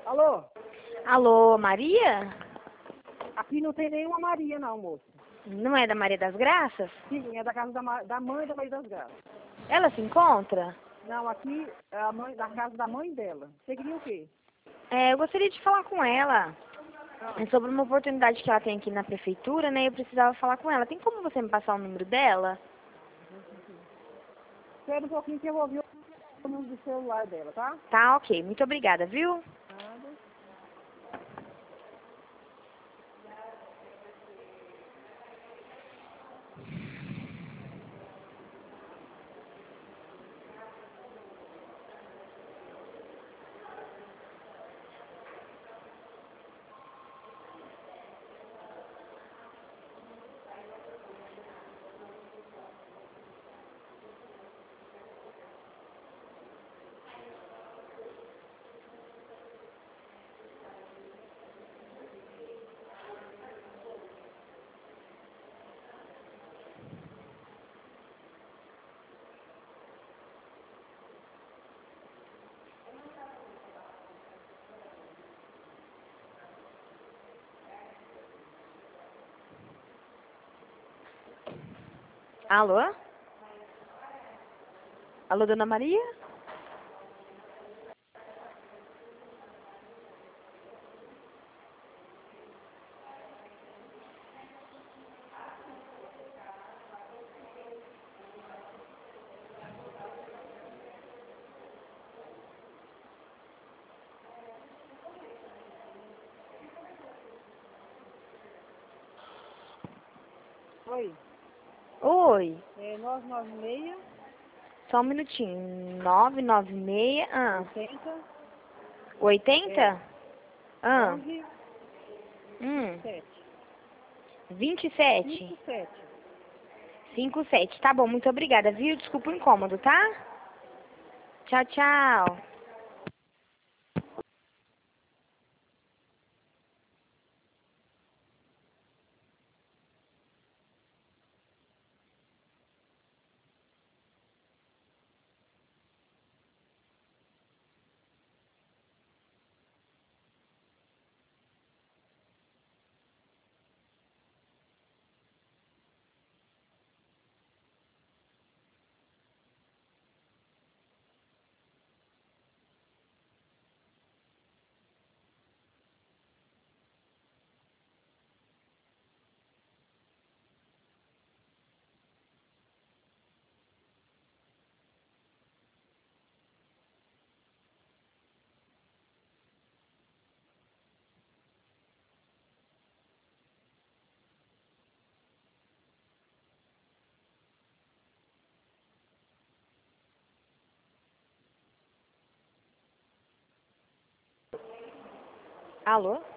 Alô? Alô, Maria? Aqui não tem nenhuma Maria, não, moço. Não é da Maria das Graças? Sim, é da casa da mãe da Maria das Graças. Ela se encontra? Não, aqui é a mãe, da casa da mãe dela. Você queria o quê? Eu gostaria de falar com ela. Ah, É sobre uma oportunidade que ela tem aqui na prefeitura, né? Eu precisava falar com ela. Tem como você me passar o número dela? espera um pouquinho que eu vou ouvir o número do celular dela, tá? Tá, ok. Muito obrigada, viu? Nada. Alô? Alô, dona Maria? Oi. Oi. É 996 Só um minutinho. 996. 80 80? 11 Hum. 7. 27? 57. 57. Tá bom, muito obrigada, viu? Desculpa o incômodo, tá? Tchau, tchau. Alô?